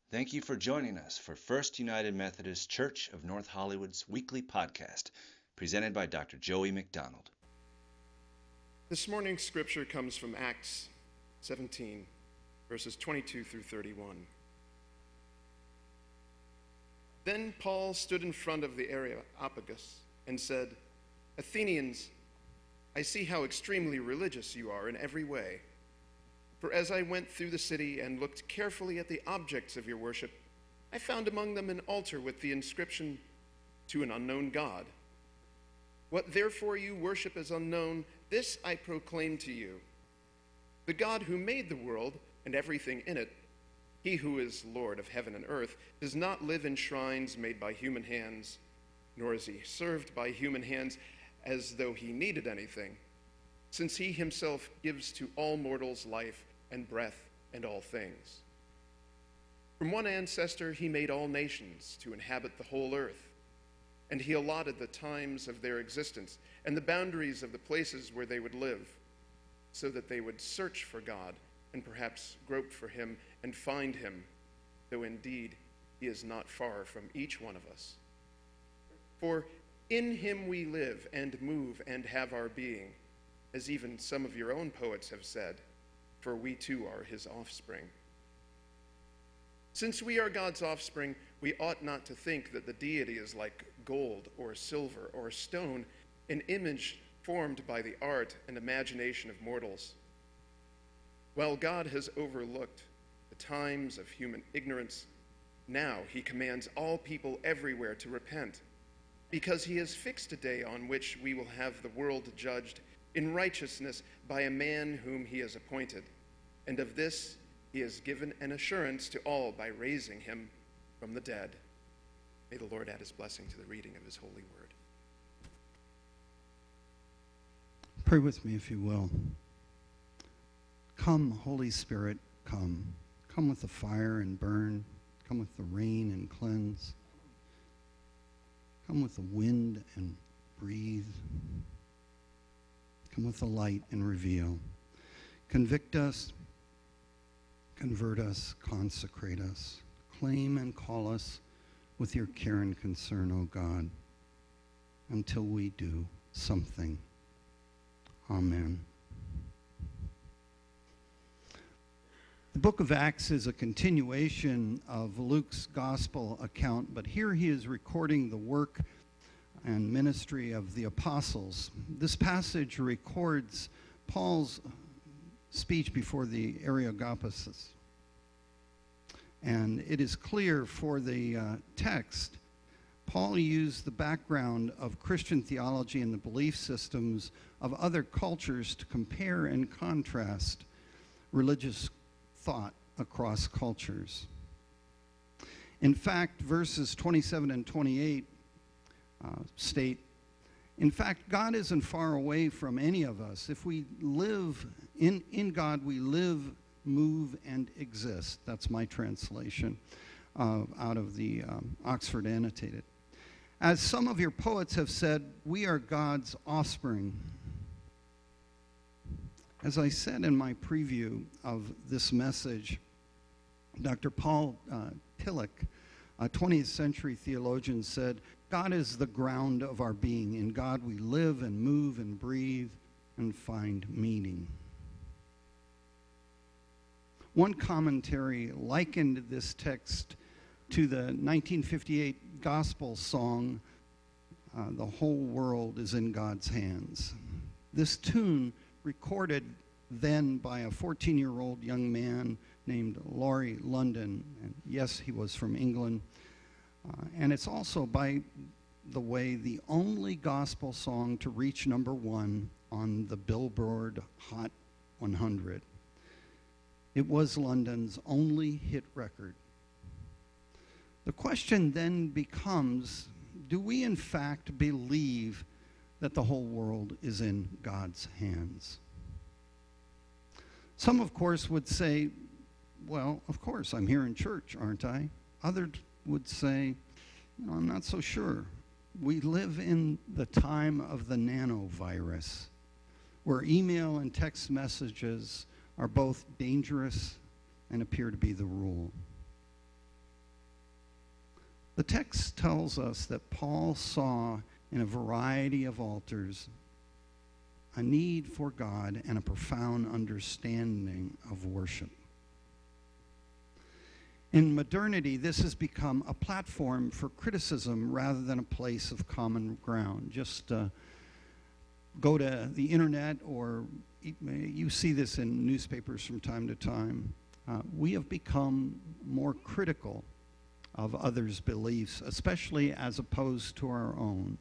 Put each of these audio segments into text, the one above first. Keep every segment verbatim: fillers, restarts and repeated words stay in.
Thank you for joining us for First United Methodist Church of North Hollywood's weekly podcast, presented by Doctor Joey McDonald. This morning's scripture comes from Acts seventeen, verses twenty-two through thirty-one. Then Paul stood in front of the Areopagus and said, "Athenians, I see how extremely religious you are in every way. For as I went through the city and looked carefully at the objects of your worship, I found among them an altar with the inscription, 'To an unknown God.' What therefore you worship as unknown, this I proclaim to you. The God who made the world and everything in it, he who is Lord of heaven and earth, does not live in shrines made by human hands, nor is he served by human hands as though he needed anything, since he himself gives to all mortals life and breath and all things. From one ancestor he made all nations to inhabit the whole earth, and he allotted the times of their existence and the boundaries of the places where they would live, so that they would search for God and perhaps grope for him and find him, though indeed he is not far from each one of us. For in him we live and move and have our being, as even some of your own poets have said, for we too are his offspring. Since we are God's offspring, we ought not to think that the deity is like gold or silver or stone, an image formed by the art and imagination of mortals. While God has overlooked the times of human ignorance, now he commands all people everywhere to repent, because he has fixed a day on which we will have the world judged in righteousness by a man whom he has appointed. And of this he has given an assurance to all by raising him from the dead. May the Lord add his blessing to the reading of his holy word. Pray with me, if you will. Come, Holy Spirit, come. Come with the fire and burn. Come with the rain and cleanse. Come with the wind and breathe. Come with the light and reveal. Convict us, convert us, consecrate us. Claim and call us with your care and concern, O God, until we do something. Amen. The book of Acts is a continuation of Luke's gospel account, but here he is recording the work and ministry of the apostles. This passage records Paul's speech before the Areopagus. And it is clear for the uh, text, Paul used the background of Christian theology and the belief systems of other cultures to compare and contrast religious thought across cultures. In fact, verses twenty-seven and twenty-eight Uh, state, in fact, God isn't far away from any of us. If we live in, in God, we live, move, and exist. That's my translation uh, out of the um, Oxford Annotated. As some of your poets have said, we are God's offspring. As I said in my preview of this message, Doctor Paul uh, Tillich, a twentieth century theologian, said, God is the ground of our being. In God we live and move and breathe and find meaning. One commentary likened this text to the nineteen fifty-eight gospel song, uh, The Whole World is in God's Hands. This tune, recorded then by a fourteen-year-old young man named Laurie London, and yes, he was from England, Uh, and it's also, by the way, the only gospel song to reach number one on the Billboard Hot one hundred. It was London's only hit record. The question then becomes, do we in fact believe that the whole world is in God's hands? Some, of course, would say, well, of course, I'm here in church, aren't I? Others would say, you know, I'm not so sure. We live in the time of the nanovirus, where email and text messages are both dangerous and appear to be the rule. The text tells us that Paul saw in a variety of altars a need for God and a profound understanding of worship. In modernity, this has become a platform for criticism rather than a place of common ground. Just uh, go to the internet, or you see this in newspapers from time to time. Uh, we have become more critical of others' beliefs, especially as opposed to our own.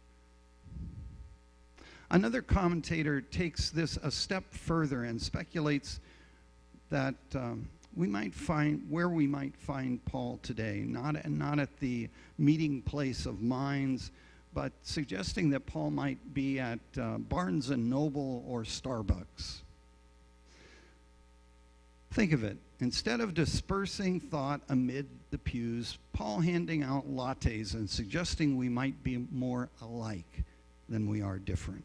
Another commentator takes this a step further and speculates that um, we might find where we might find Paul today, not, not at the meeting place of minds, but suggesting that Paul might be at uh, Barnes and Noble or Starbucks. Think of it. Instead of dispersing thought amid the pews, Paul handing out lattes and suggesting we might be more alike than we are different.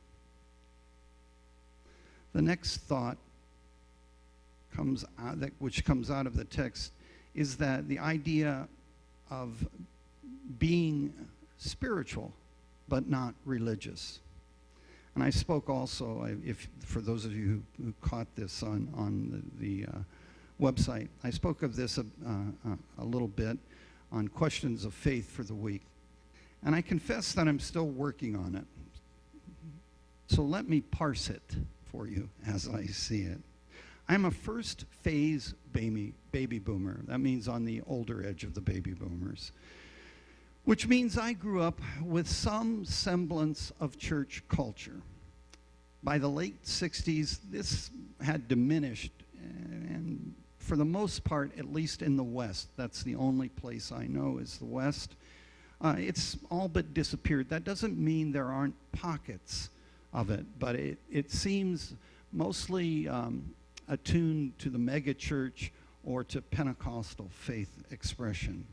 The next thought comes out, that, which comes out of the text, is that the idea of being spiritual but not religious. And I spoke also, if for those of you who, who caught this on, on the, the uh, website, I spoke of this a, uh, a little bit on questions of faith for the week. And I confess that I'm still working on it. So let me parse it for you as I see it. I'm a first phase baby, baby boomer. That means on the older edge of the baby boomers. Which means I grew up with some semblance of church culture. By the late sixties, this had diminished, and for the most part, at least in the West, that's the only place I know is the West, uh, it's all but disappeared. That doesn't mean there aren't pockets of it, but it, it seems mostly um, attuned to the mega church or to Pentecostal faith expression.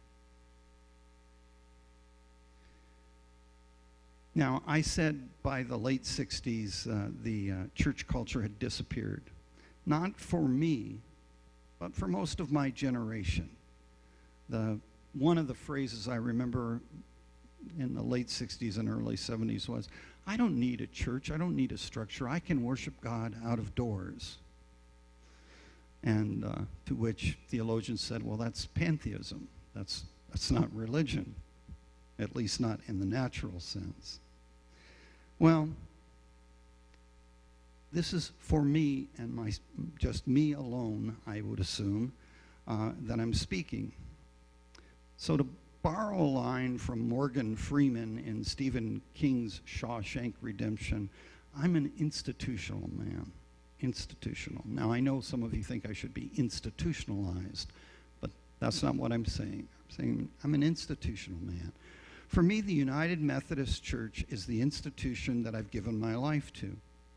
Now, I said by the late sixties, uh, the uh, church culture had disappeared. Not for me, but for most of my generation. The, one of the phrases I remember in the late sixties and early seventies was, I don't need a church, I don't need a structure, I can worship God out of doors. And uh, to which theologians said, well, that's pantheism. That's, that's not religion, at least not in the natural sense. Well, this is for me and my, just me alone, I would assume, uh, that I'm speaking. So to borrow a line from Morgan Freeman in Stephen King's Shawshank Redemption, I'm an institutional man. Institutional. Now, I know some of you think I should be institutionalized, but that's not what I'm saying. I'm saying I'm an institutional man. For me, the United Methodist Church is the institution that I've given my life to.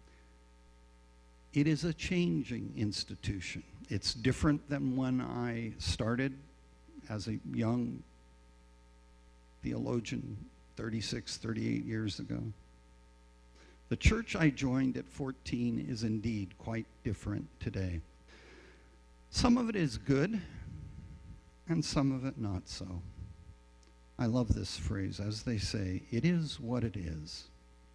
It is a changing institution. It's different than when I started as a young theologian thirty-six, thirty-eight years ago. The church I joined at fourteen is indeed quite different today. Some of it is good, and some of it not so. I love this phrase, as they say, it is what it is.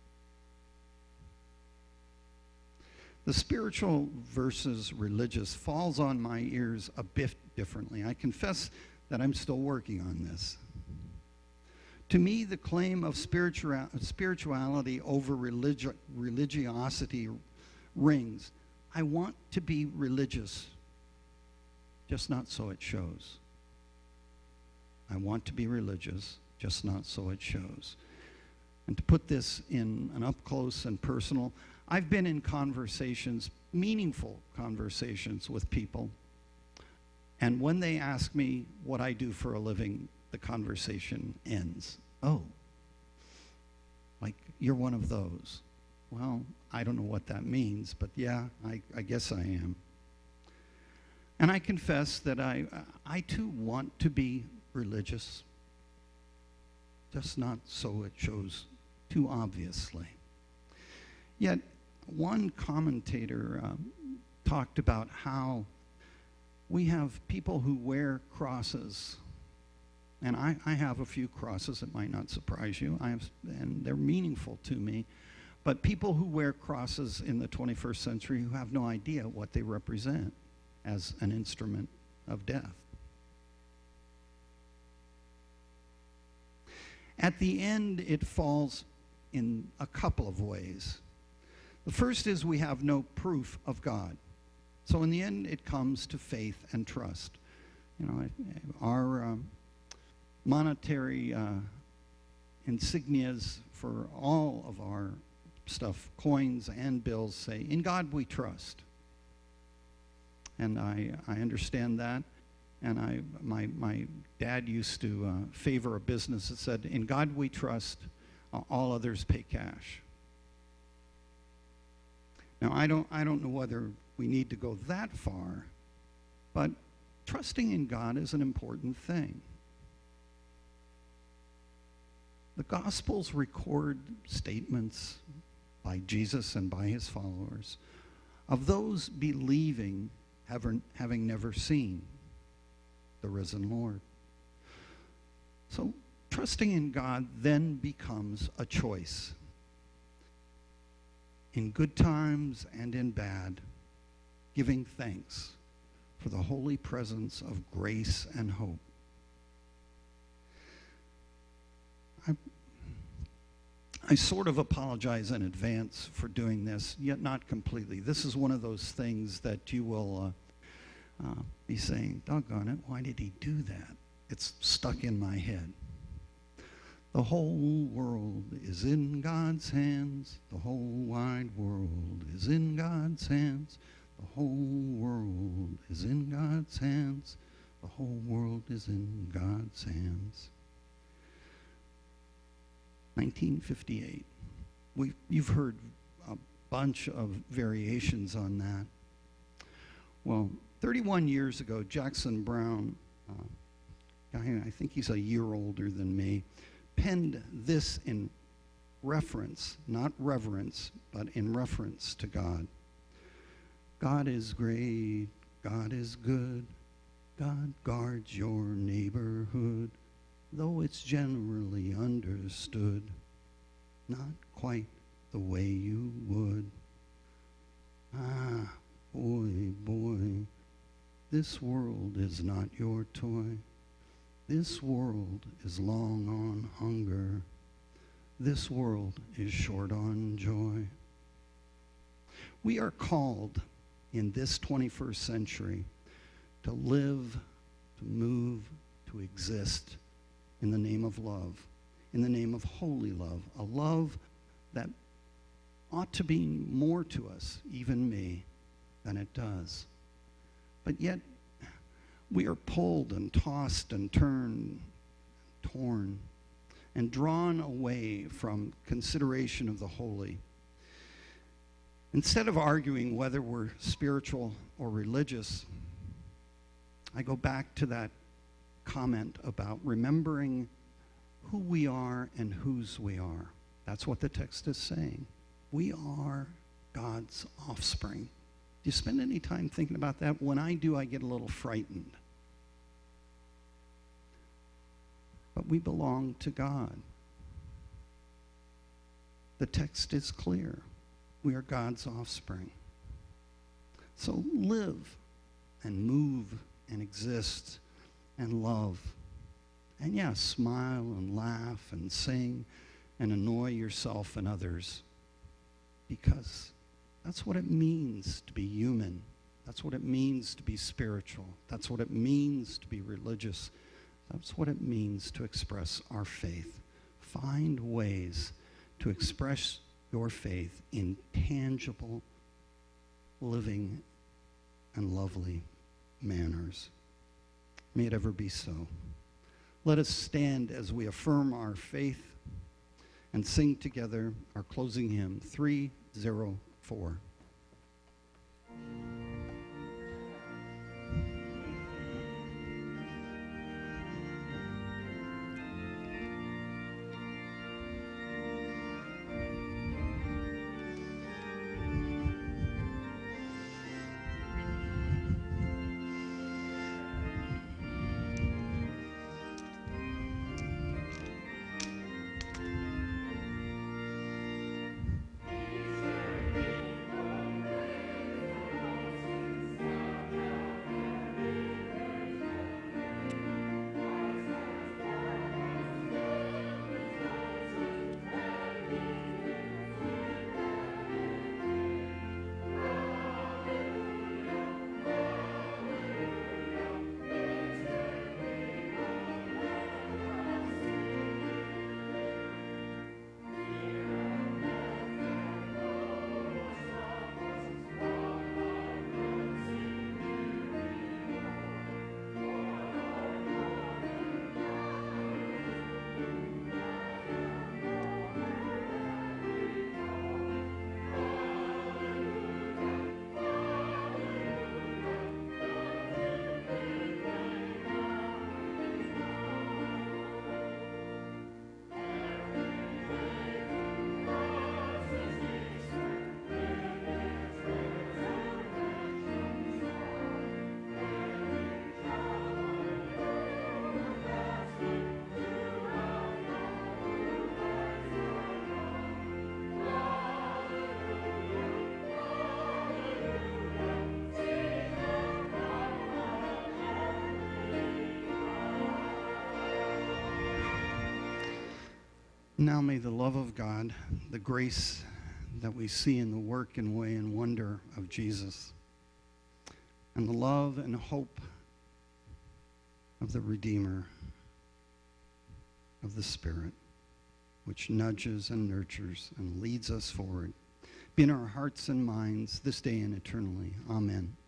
The spiritual versus religious falls on my ears a bit differently. I confess that I'm still working on this. To me, the claim of spiritual, spirituality over religi- religiosity rings. I want to be religious, just not so it shows. I want to be religious, just not so it shows. And to put this in an up-close and personal, I've been in conversations, meaningful conversations with people, and when they ask me what I do for a living, the conversation ends. Oh, like you're one of those. Well, I don't know what that means, but yeah, I, I guess I am. And I confess that I, I too want to be religious, just not so it shows too obviously. Yet, one commentator uh, talked about how we have people who wear crosses And I, I have a few crosses that might not surprise you, I have, and they're meaningful to me. But people who wear crosses in the twenty-first century who have no idea what they represent as an instrument of death. At the end, it falls in a couple of ways. The first is we have no proof of God. So in the end, it comes to faith and trust. You know, our um, monetary uh, insignias for all of our stuff, coins and bills, say, "In God we trust." And I, I understand that. And I, my, my dad used to uh, favor a business that said, "In God we trust, uh, all others pay cash." Now, I don't, I don't know whether we need to go that far, but trusting in God is an important thing. The Gospels record statements by Jesus and by his followers of those believing, having, having never seen the risen Lord. So trusting in God then becomes a choice. In good times and in bad, giving thanks for the holy presence of grace and hope. I, I sort of apologize in advance for doing this, yet not completely. This is one of those things that you will uh, uh, be saying, "Doggone it, why did he do that?" It's stuck in my head. The whole world is in God's hands. The whole wide world is in God's hands. The whole world is in God's hands. The whole world is in God's hands. nineteen fifty-eight. We've, you've heard a bunch of variations on that. Well, thirty-one years ago, Jackson Brown, uh, I think he's a year older than me, penned this in reference, not reverence, but in reference to God. "God is great, God is good, God guards your neighborhood, though it's generally understood, not quite the way you would. Ah, boy, boy, this world is not your toy. This world is long on hunger. This world is short on joy." We are called in this twenty-first century to live, to move, to exist in the name of love, in the name of holy love, a love that ought to be more to us, even me, than it does. But yet, we are pulled and tossed and turned, torn, and drawn away from consideration of the holy. Instead of arguing whether we're spiritual or religious, I go back to that comment about remembering who we are and whose we are. That's what the text is saying. We are God's offspring. Do you spend any time thinking about that? When I do, I get a little frightened. But we belong to God. The text is clear. We are God's offspring. So live and move and exist and love. And yeah, smile and laugh and sing and annoy yourself and others, because that's what it means to be human. That's what it means to be spiritual. That's what it means to be religious. That's what it means to express our faith. Find ways to express your faith in tangible, living, and lovely manners. May it ever be so. Let us stand as we affirm our faith and sing together our closing hymn, three oh four. Now may the love of God, the grace that we see in the work and way and wonder of Jesus, and the love and hope of the Redeemer, of the Spirit, which nudges and nurtures and leads us forward, be in our hearts and minds this day and eternally. Amen.